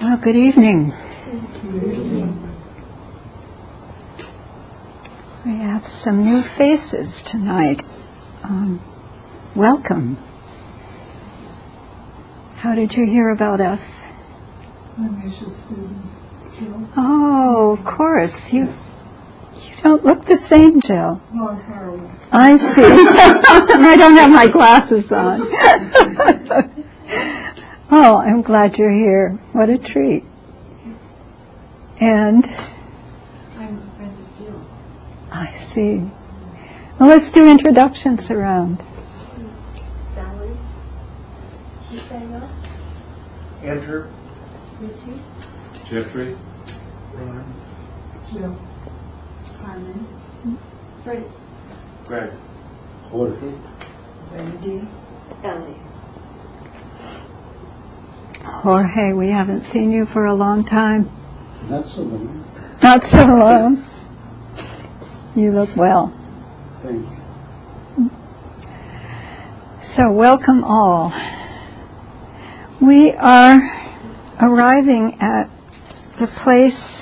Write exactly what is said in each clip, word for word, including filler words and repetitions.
Well, good evening. We have some new faces tonight. Um, welcome. How did you hear about us? I'm Aisha's student. Oh, of course. You you don't look the same, Jill. Well, I'm far away. I see. And I don't have my glasses on. Oh, I'm glad you're here. What a treat. And I'm a friend of Jill's. I see. Well, let's do introductions around. Sally, Kisanga, Andrew, Ritu, Jeffrey, Ron, Jill, Carmen, Fred, Greg, Jorge, Wendy. Ellie. Jorge, we haven't seen you for a long time. not so long. Not so long. You look well. Thank you. So, welcome all. We are arriving at the place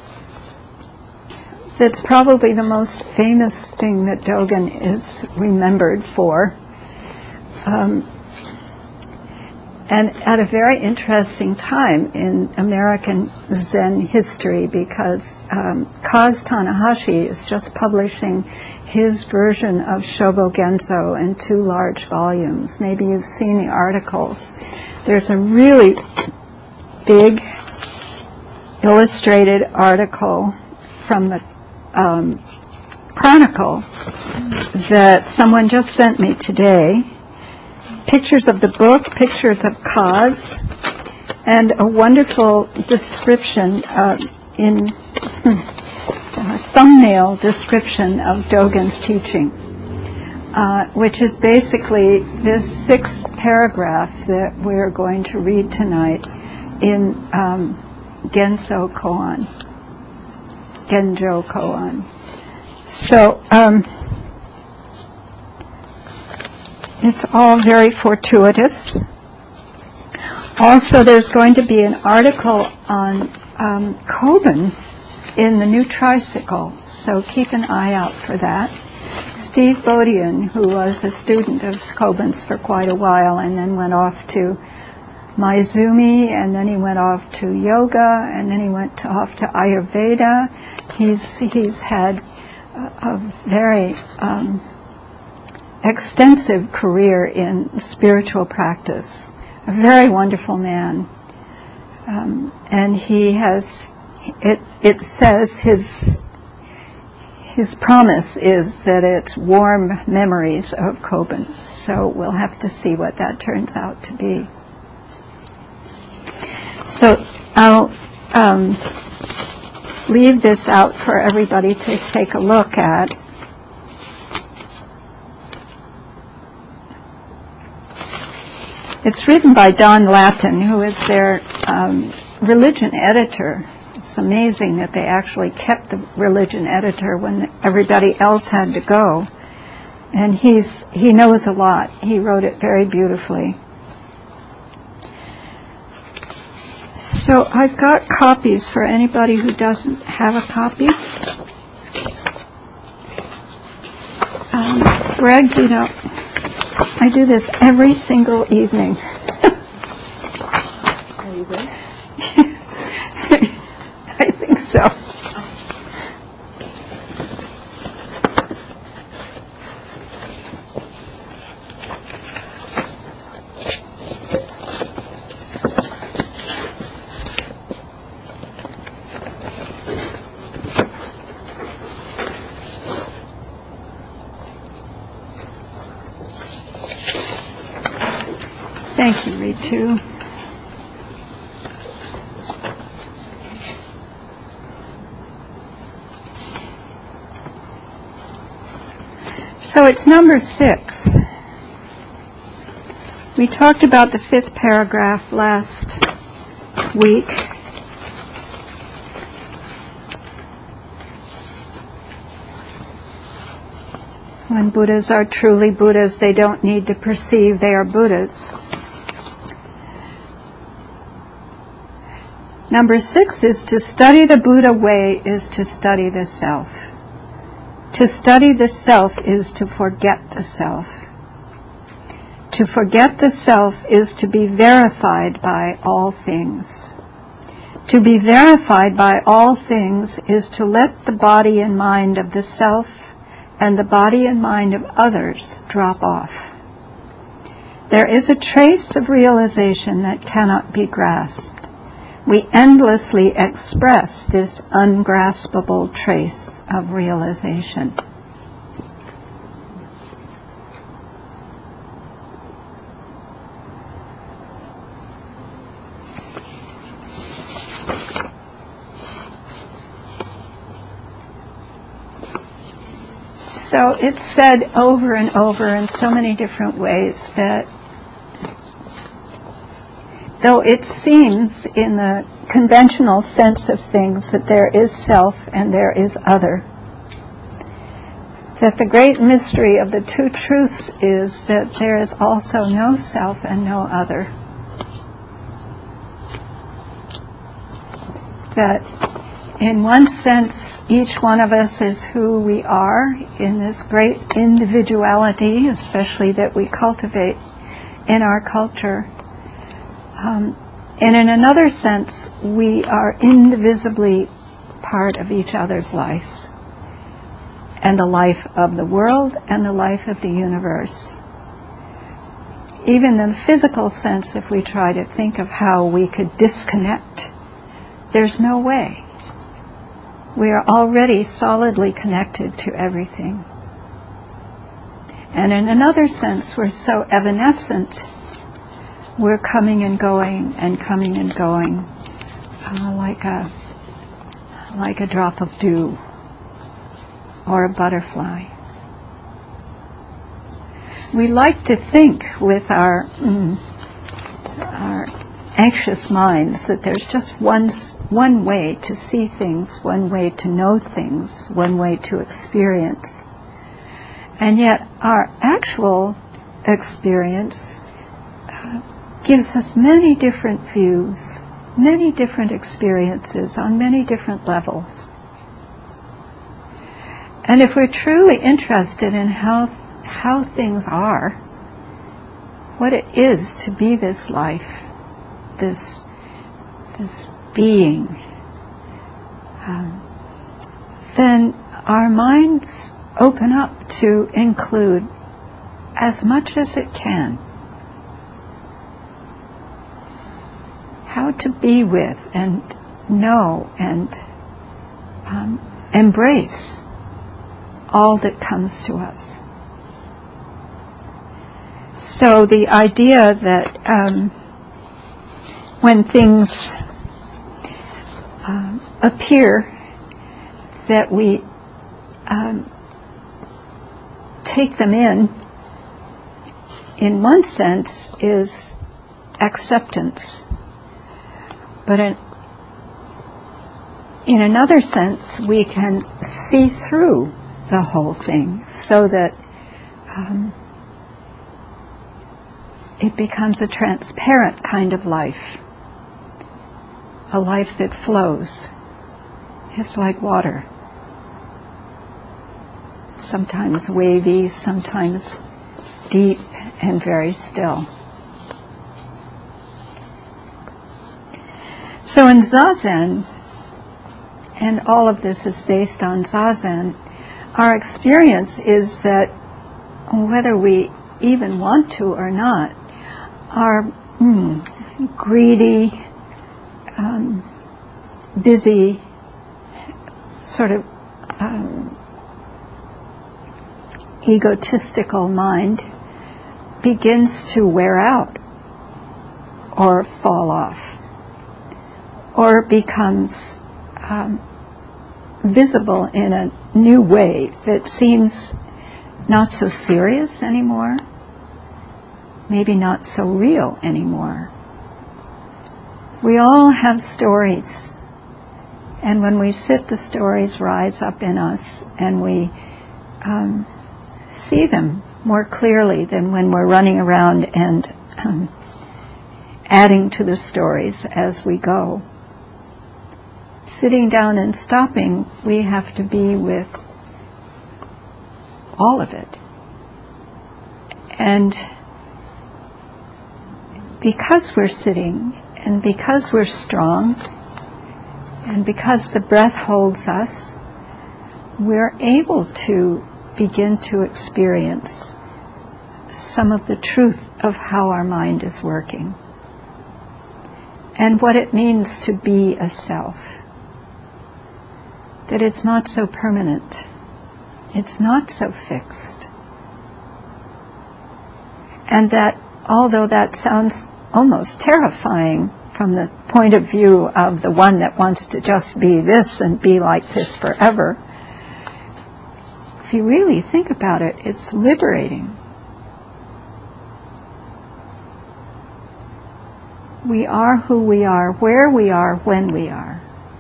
that's probably the most famous thing that Dogen is remembered for. Um, and at a very interesting time in American Zen history, because um, Kaz Tanahashi is just publishing his version of Shobo Genzo in two large volumes. Maybe you've seen the articles. There's a really big illustrated article from the um, Chronicle that someone just sent me today. Pictures of the book, pictures of Kaz, and a wonderful description uh, in a thumbnail description of Dogen's teaching, uh, which is basically this sixth paragraph that we're going to read tonight in um, Genzo Koan, Genjo Koan. So, um, it's all very fortuitous. Also, there's going to be an article on um, Koban in the new tricycle, so keep an eye out for that. Steve Bodian, who was a student of Koban's for quite a while and then went off to Maizumi, and then he went off to yoga, and then he went to, off to Ayurveda. He's, he's had a, a very um, extensive career in spiritual practice. A very wonderful man. Um, and he has, it, it says his, his promise is that it's warm memories of Koban. So we'll have to see what that turns out to be. So I'll um, leave this out for everybody to take a look at. It's written by Don Lattin, who is their um, religion editor. It's amazing that they actually kept the religion editor when everybody else had to go. And he's he knows a lot. He wrote it very beautifully. So I've got copies for anybody who doesn't have a copy. Um, Greg, you know, I do this every single evening. Are you there? I think so. Thank you, Ritu. So it's number six. We talked about the fifth paragraph last week. When Buddhas are truly Buddhas, they don't need to perceive they are Buddhas. Number six is to study the Buddha way is to study the self. To study the self is to forget the self. To forget the self is to be verified by all things. To be verified by all things is to let the body and mind of the self and the body and mind of others drop off. There is a trace of realization that cannot be grasped. We endlessly express this ungraspable trace of realization. So it's said over and over in so many different ways that though it seems in the conventional sense of things that there is self and there is other, that the great mystery of the two truths is that there is also no self and no other. That in one sense, each one of us is who we are in this great individuality, especially that we cultivate in our culture. Um, and in another sense, we are indivisibly part of each other's lives, and the life of the world and the life of the universe. Even in the physical sense, if we try to think of how we could disconnect, there's no way. We are already solidly connected to everything. And in another sense, we're so evanescent. We're coming and going and coming and going uh, like a like a drop of dew or a butterfly. We like to think with our mm, our anxious minds that there's just one one way to see things, one way to know things, one way to experience. And yet our actual experience uh, gives us many different views, many different experiences on many different levels. And if we're truly interested in how th- how things are, what it is to be this life, this this being, um, then our minds open up to include as much as it can how to be with and know and um, embrace all that comes to us. So the idea that um, when things um, appear, that we um, take them in, in one sense, is acceptance. But in, in another sense, we can see through the whole thing so that um, it becomes a transparent kind of life. A life that flows. It's like water. Sometimes wavy, sometimes deep and very still. So in Zazen, and all of this is based on Zazen, our experience is that whether we even want to or not, our mm, greedy, Um, busy, sort of um, egotistical mind begins to wear out or fall off or becomes um, visible in a new way that seems not so serious anymore, maybe not so real anymore. We all have stories, and when we sit, the stories rise up in us, and we um, see them more clearly than when we're running around and um, adding to the stories as we go. sitting down and stopping, we have to be with all of it. And because we're sitting, and because we're strong, and because the breath holds us, we're able to begin to experience some of the truth of how our mind is working and what it means to be a self. That it's not so permanent. It's not so fixed. And that although that sounds almost terrifying from the point of view of the one that wants to just be this and be like this forever, if you really think about it, it's liberating. We are who we are, where we are, when we are.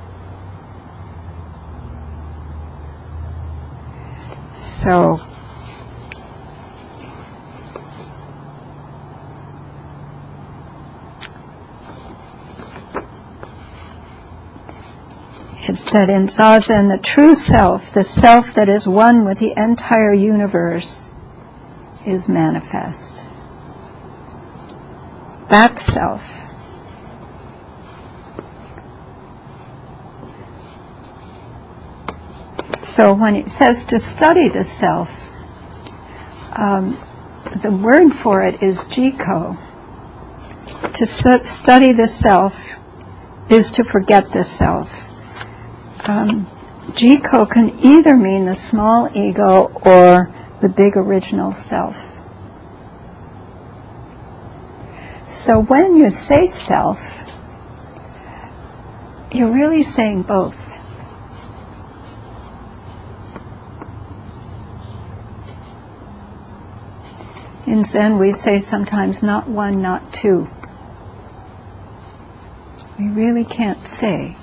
So, it said in Zazen, the true self, the self that is one with the entire universe, is manifest. That self. So when it says to study the self, um, the word for it is jiko. To su- study the self is to forget the self. Um, jiko can either mean the small ego or the big original self. So when you say self, you're really saying both. In Zen, we say sometimes not one, not two. We really can't say.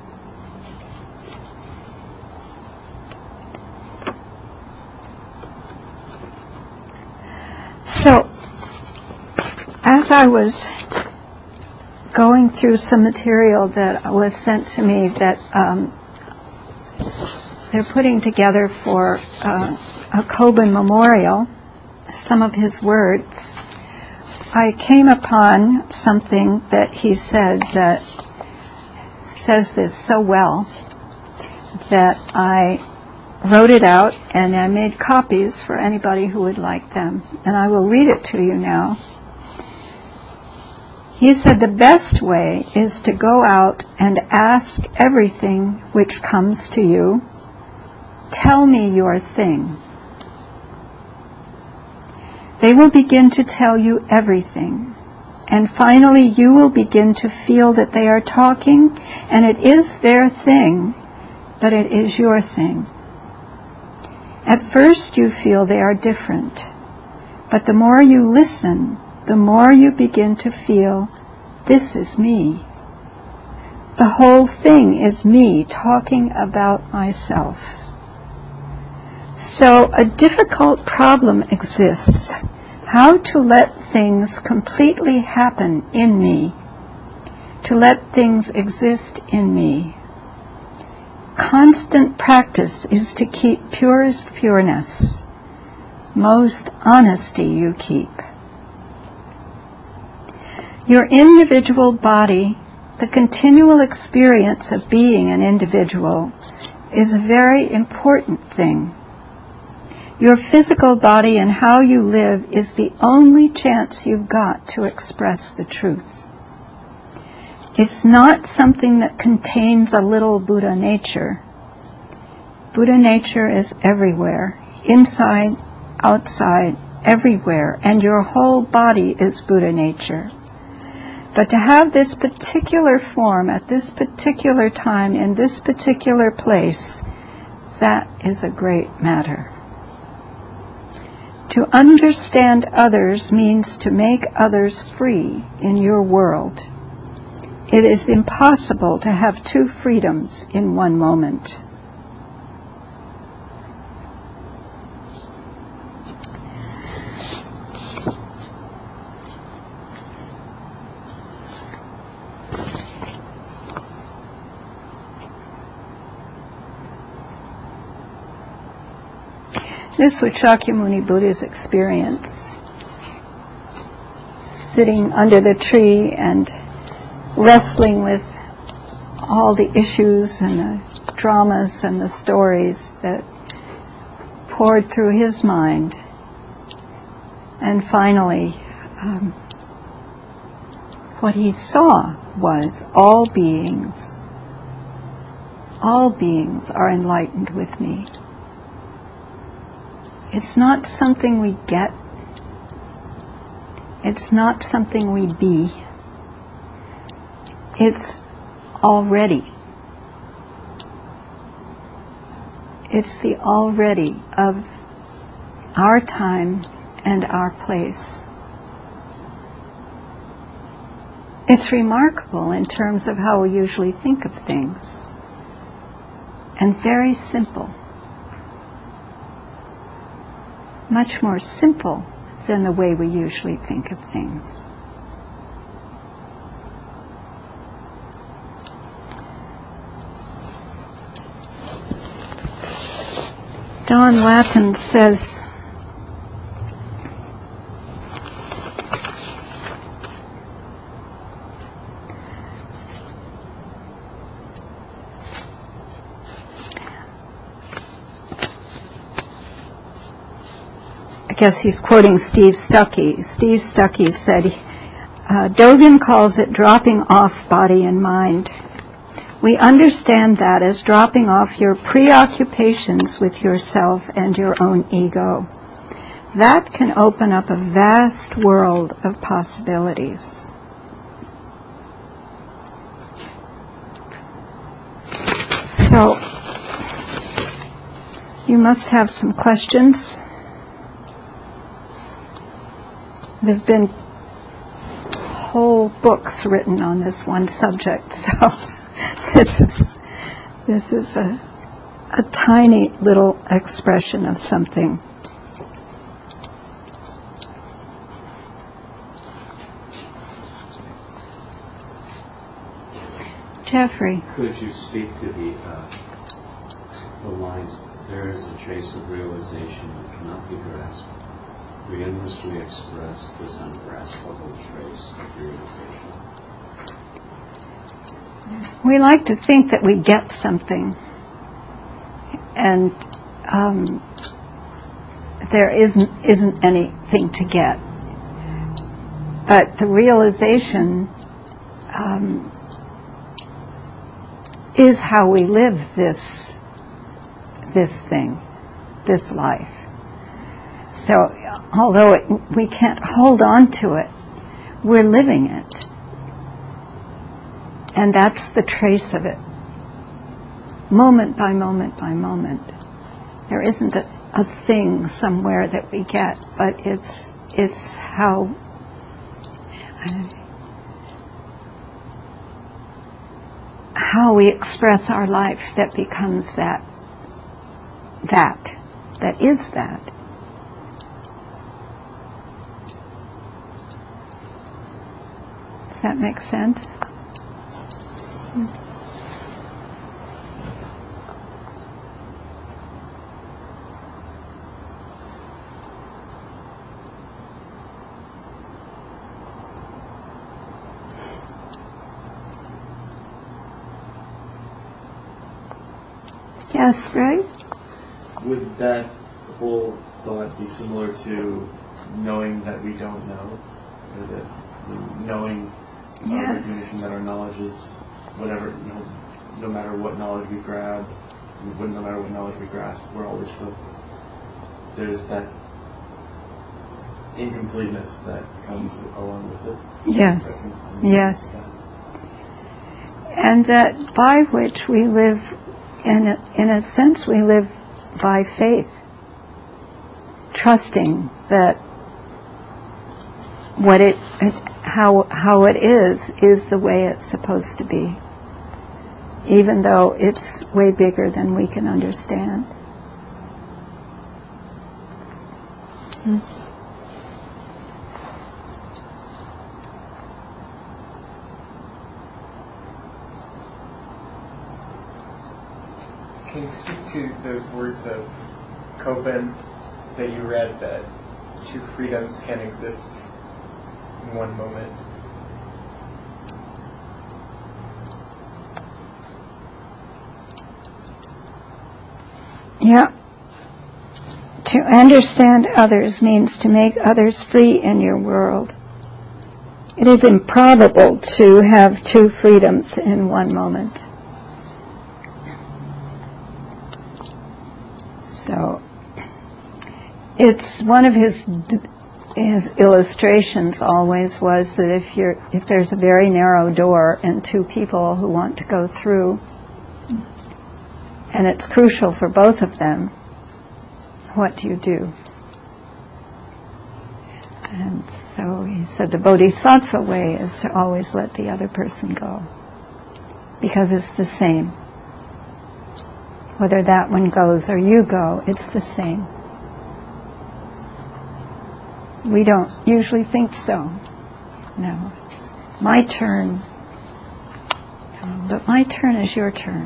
So, as I was going through some material that was sent to me that um, they're putting together for uh, a Kobun memorial, some of his words, I came upon something that he said that says this so well that I wrote it out and I made copies for anybody who would like them. And I will read it to you now. He said the best way is to go out and ask everything which comes to you, tell me your thing. They will begin to tell you everything. And finally you will begin to feel that they are talking, and it is their thing, but it is your thing. At first you feel they are different, but the more you listen, the more you begin to feel, this is me. The whole thing is me talking about myself. So a difficult problem exists. How to let things completely happen in me, to let things exist in me. Constant practice is to keep purest pureness. Most honesty you keep. Your individual body, the continual experience of being an individual, is a very important thing. Your physical body and how you live is the only chance you've got to express the truth. It's not something that contains a little Buddha nature. Buddha nature is everywhere, inside, outside, everywhere, and your whole body is Buddha nature. But to have this particular form at this particular time in this particular place, that is a great matter. To understand others means to make others free in your world. It is impossible to have two freedoms in one moment. This was Shakyamuni Buddha's experience, sitting under the tree and wrestling with all the issues and the dramas and the stories that poured through his mind. And finally, um, what he saw was all beings, all beings are enlightened with me. It's not something we get. It's not something we be. It's already. It's the already of our time and our place. It's remarkable in terms of how we usually think of things, and very simple. Much more simple than the way we usually think of things. Don Latin says, I guess he's quoting Steve Stuckey. Steve Stuckey said, uh, Dogen calls it dropping off body and mind. We understand that as dropping off your preoccupations with yourself and your own ego. That can open up a vast world of possibilities. So, you must have some questions. There have been whole books written on this one subject, so this is this is a a tiny little expression of something. Jeffrey. Could you speak to the uh, the lines? There is a trace of realization that cannot be grasped. We endlessly express this ungraspable trace of realization. We like to think that we get something, and um, there isn't isn't anything to get. But the realization um, is how we live this this thing, this life. So, although it, we can't hold on to it, we're living it. And that's the trace of it. Moment by moment by moment. There isn't a, a thing somewhere that we get, but it's it's how uh, how we express our life that becomes that that that is that. Does that make sense? Yes, right? Would that whole thought be similar to knowing that we don't know? Or that knowing our Yes. recognition that our knowledge is whatever, you know, no matter what knowledge we grab, no matter what knowledge we grasp, we're always still, there's that incompleteness that comes with, along with it. Yes, yes. And that by which we live, in a, in a sense, we live by faith, trusting that what it, how how it is, is the way it's supposed to be, even though it's way bigger than we can understand. Hmm. Can you speak to those words of Koben that you read that two freedoms can exist in one moment. Yeah. To understand others means to make others free in your world. It is improbable to have two freedoms in one moment. So, it's one of his his illustrations always was that if you're if there's a very narrow door and two people who want to go through, and it's crucial for both of them, what do you do? And so he said the bodhisattva way is to always let the other person go, because it's the same. Whether that one goes or you go, it's the same. We don't usually think so. No. My turn. But my turn is your turn.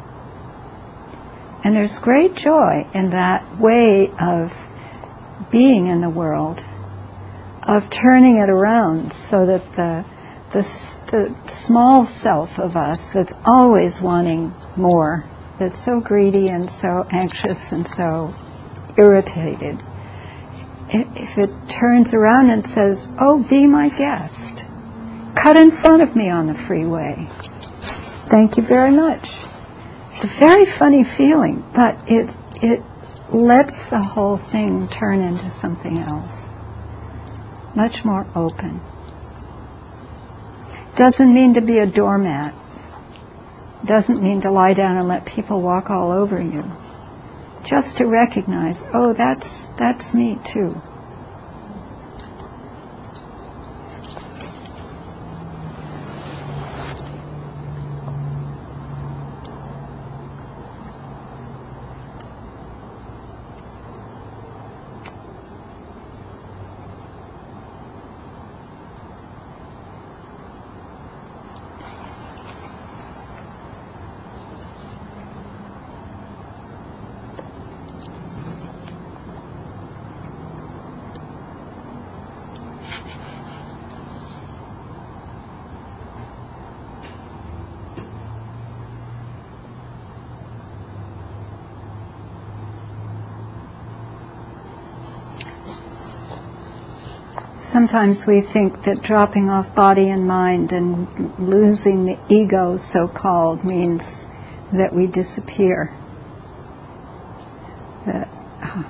And there's great joy in that way of being in the world, of turning it around so that the, the, the small self of us that's always wanting more, that's so greedy and so anxious and so irritated, if it turns around and says, oh, be my guest, cut in front of me on the freeway, thank you very much. It's a very funny feeling, but it it lets the whole thing turn into something else, much more open. Doesn't mean to be a doormat. Doesn't mean to lie down and let people walk all over you. Just to recognize, oh, that's that's me too. Sometimes we think that dropping off body and mind and losing the ego, so-called, means that we disappear. That, uh,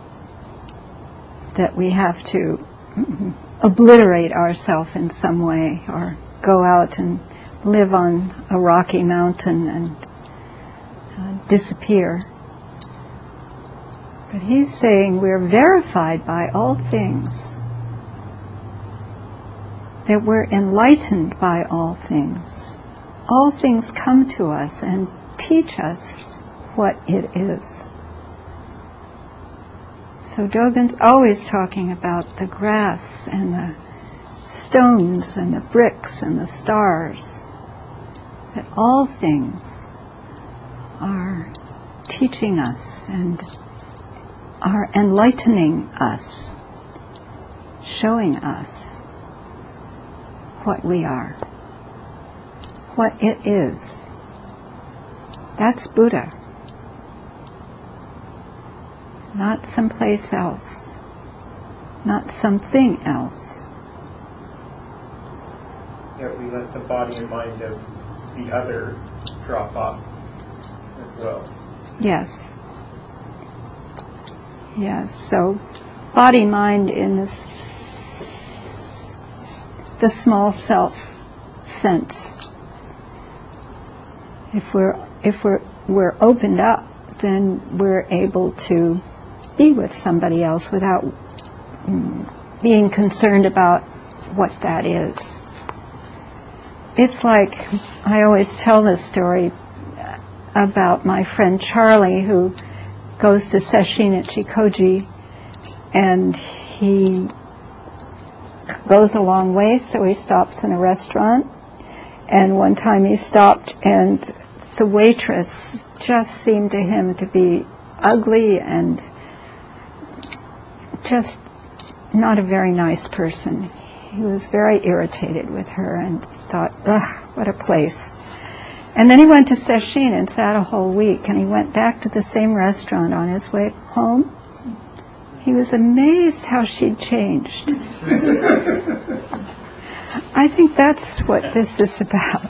that we have to obliterate ourselves in some way, or go out and live on a rocky mountain and uh, disappear. But he's saying we're verified by all things, that we're enlightened by all things. All things come to us and teach us what it is. So Dogen's always talking about the grass and the stones and the bricks and the stars, that all things are teaching us and are enlightening us, showing us what we are, what it is. That's Buddha, not someplace else, not something else. Yet we let the body and mind of the other drop off as well. Yes. Yes, so body, mind in this the small self sense. If we're if we're we're opened up, then we're able to be with somebody else without mm, being concerned about what that is. It's like, I always tell this story about my friend Charlie, who goes to Sesshin at Chikoji, and he goes a long way, so he stops in a restaurant. And one time he stopped, and the waitress just seemed to him to be ugly and just not a very nice person. He was very irritated with her and thought, ugh, what a place. And then he went to Sesshin and sat a whole week, and he went back to the same restaurant on his way home. He was amazed how she'd changed. I think that's what this is about.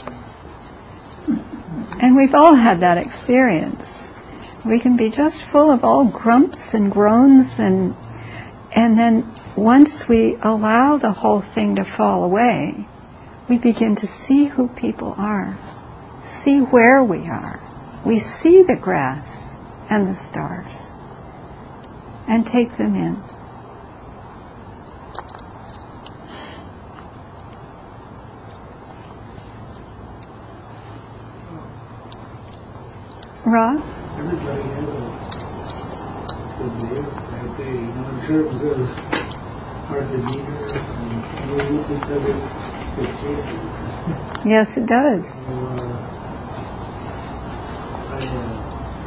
And we've all had that experience. We can be just full of all grumps and groans, and and then once we allow the whole thing to fall away, we begin to see who people are, see where we are. We see the grass and the stars and take them in. Rob? Everybody has a good day, bad day, you know, in terms of our demeanor and mood, because it, it changes. Yes, it does. So, uh, I, uh,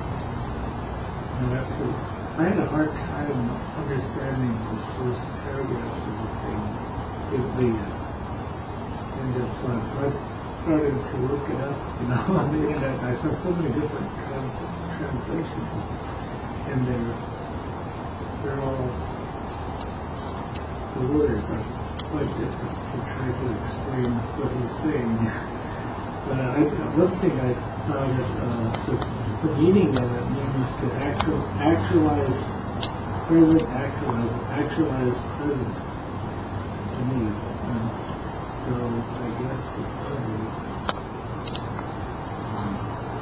I, have to, I had a hard time understanding the first paragraph of the thing, with the uh, end of fun. So I started to look it up, you know, on the internet. I saw so many different trans- translations, and they're they're all, the words are quite different to try to explain what he's saying. But I, one thing I found that uh, the, the meaning of it means to actual, actualize present, actualize, actualize present to me. Um, so I guess the point is, um,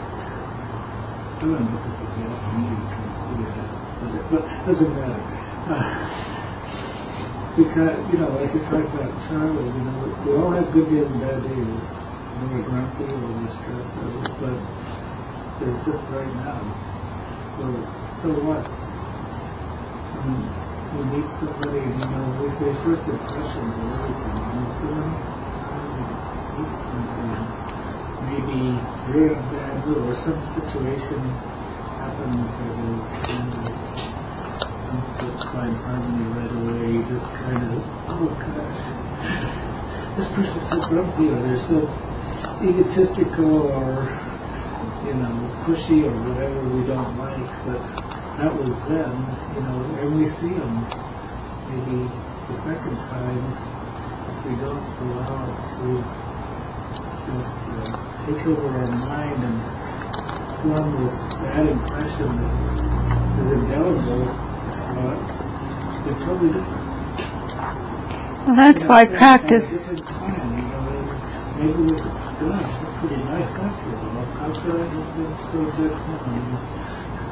I don't know if it's Japanese translated that, but it but it doesn't matter. Uh, because, you know, like you talk about Charlie, you know, we all have good days and bad days. You know, we're grumpy or we're stressed out, but there's just right now. So, so what? I mean, we meet somebody, and, you know, we say first impressions are everything. You know, so many times you meet somebody, maybe you're in a bad mood, or some situation happens that is kind of, you don't just find harmony right away. You just kind of, oh gosh, this person's so grumpy, or they're so egotistical, or, you know, pushy, or whatever we don't like, but that was then, you know, and we see them maybe the second time if we don't allow it to just uh, take over our mind and form this bad impression that is indelible. Uh, they're totally different. Well, that's You know, why same practice... kind of different plan, you know, maybe we could, gosh, they're pretty nice after all. How could I have been so different?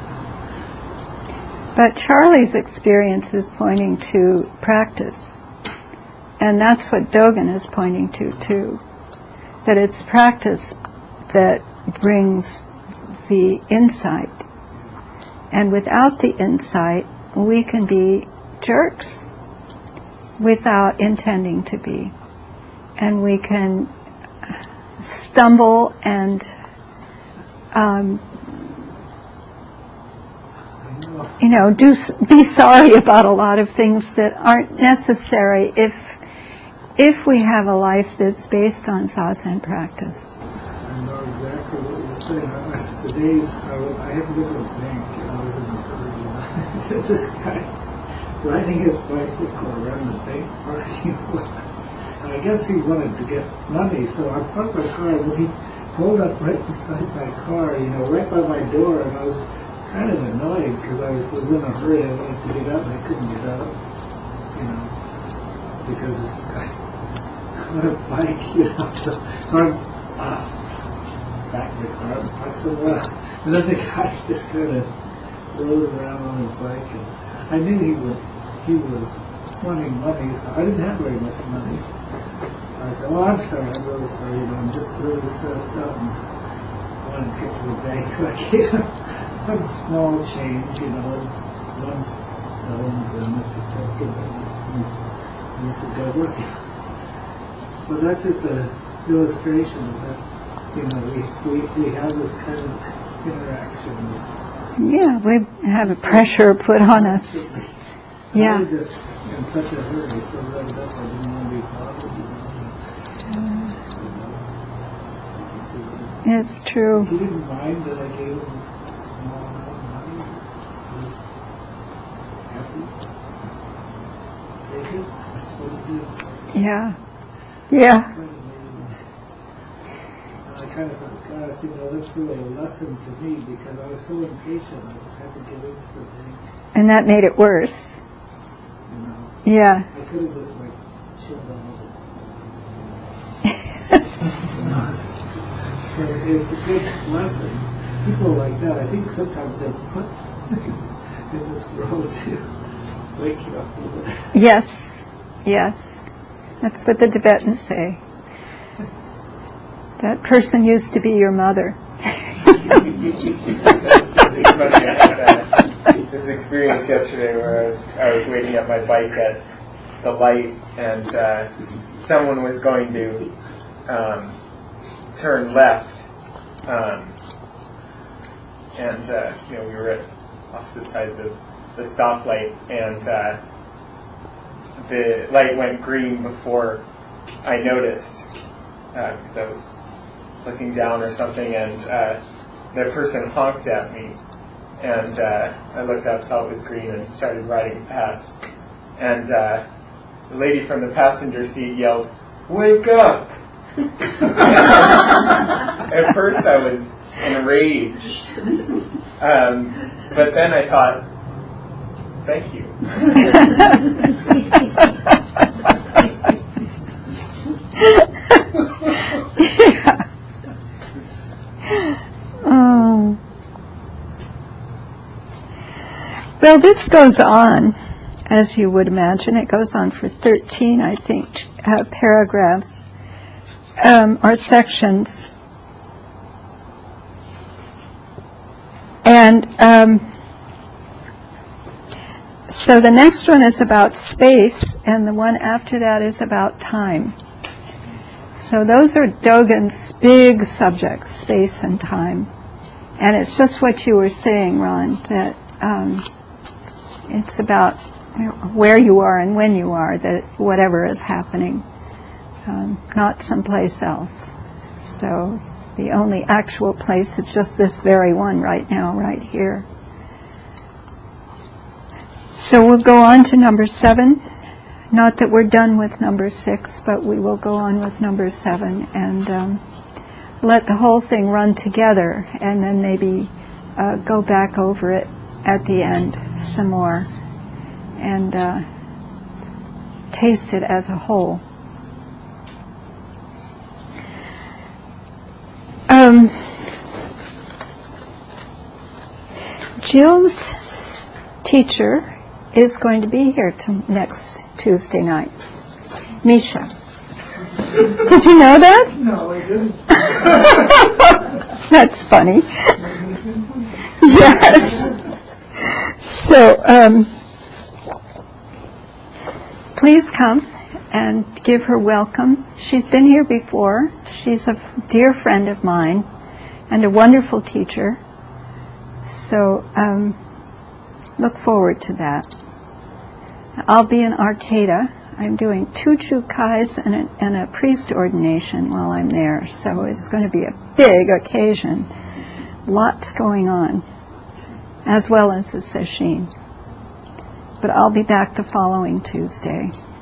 But Charlie's experience is pointing to practice. And that's what Dogen is pointing to, too. That it's practice that brings the insight. And without the insight, we can be jerks without intending to be. And we can stumble and um, you know, do be sorry about a lot of things that aren't necessary if if we have a life that's based on zazen practice. I know exactly what you're saying. I, today, I, was, I had to go to a bank, and I was in the hurry. There's this guy riding his bicycle around the bank parking lot. And I guess he wanted to get money, so I parked my car, and he pulled up right beside my car, you know, right by my door, and I was kind of annoyed because I was in a hurry. I wanted to get out, and I couldn't get out, you know, because this guy on a bike, you know. So, so I'm uh, back in the car and parked somewhere else. And then the guy just kind of rode around on his bike, and I knew he was he was wanting money, so I didn't have very much money. I said, "Oh, I'm sorry, I'm really sorry. You know, I'm just really stressed out, and I wanted to get to the bank." So I gave him some small change, you know, one dollar and then and he said, "God bless you." But that's just an illustration of that. You know, we, we, we have this kind of interaction. Yeah, we have a pressure put on us. Yeah. I was just in such a hurry, so rubbed up, I didn't want to be bothered, you know. It's true. He didn't mind that I gave him a small amount of money. He was happy. Take it. That's what it is. Yeah. Yeah. And I kind of thought, gosh, you know, that's really a lesson to me because I was so impatient. I just had to get into the thing. And that made it worse. You know, Yeah. I could have just like chilled out. So it's a good lesson. People like that, I think sometimes they're put in this world to wake you up a little bit. Yes. Yes. That's what the Tibetans say. That person used to be your mother. This experience yesterday where I was, I was waiting at my bike at the light and uh, someone was going to um, turn left, um, and uh, you know we were at opposite sides of the stoplight, and uh, the light went green before I noticed because uh, I was looking down or something, and uh, the person honked at me, and uh, I looked up, saw it was green, and started riding past, and uh, the lady from the passenger seat yelled, "Wake up!" At first I was enraged, um, but then I thought, thank you. Yeah. Oh. Well, this goes on, as you would imagine. It goes on for thirteen, I think, uh, paragraphs um, or sections. And um, so the next one is about space, and the one after that is about time. So those are Dogen's big subjects, space and time. And it's just what you were saying, Ron, that um, it's about where you are and when you are, that whatever is happening, um, not someplace else. So the only actual place is just this very one right now, right here. So we'll go on to number seven. Not that we're done with number six, but we will go on with number seven and um, let the whole thing run together, and then maybe uh, go back over it at the end some more and uh, taste it as a whole. Um, Jill's teacher is going to be here to next Tuesday night. Misha. Did you know that? No, I didn't. That's funny. Yes. So, um, please come and give her welcome. She's been here before. She's a dear friend of mine and a wonderful teacher. So, um, look forward to that. I'll be in Arcata. I'm doing two Chukais and a, and a priest ordination while I'm there, so it's going to be a big occasion. Lots going on, as well as the sesshin. But I'll be back the following Tuesday.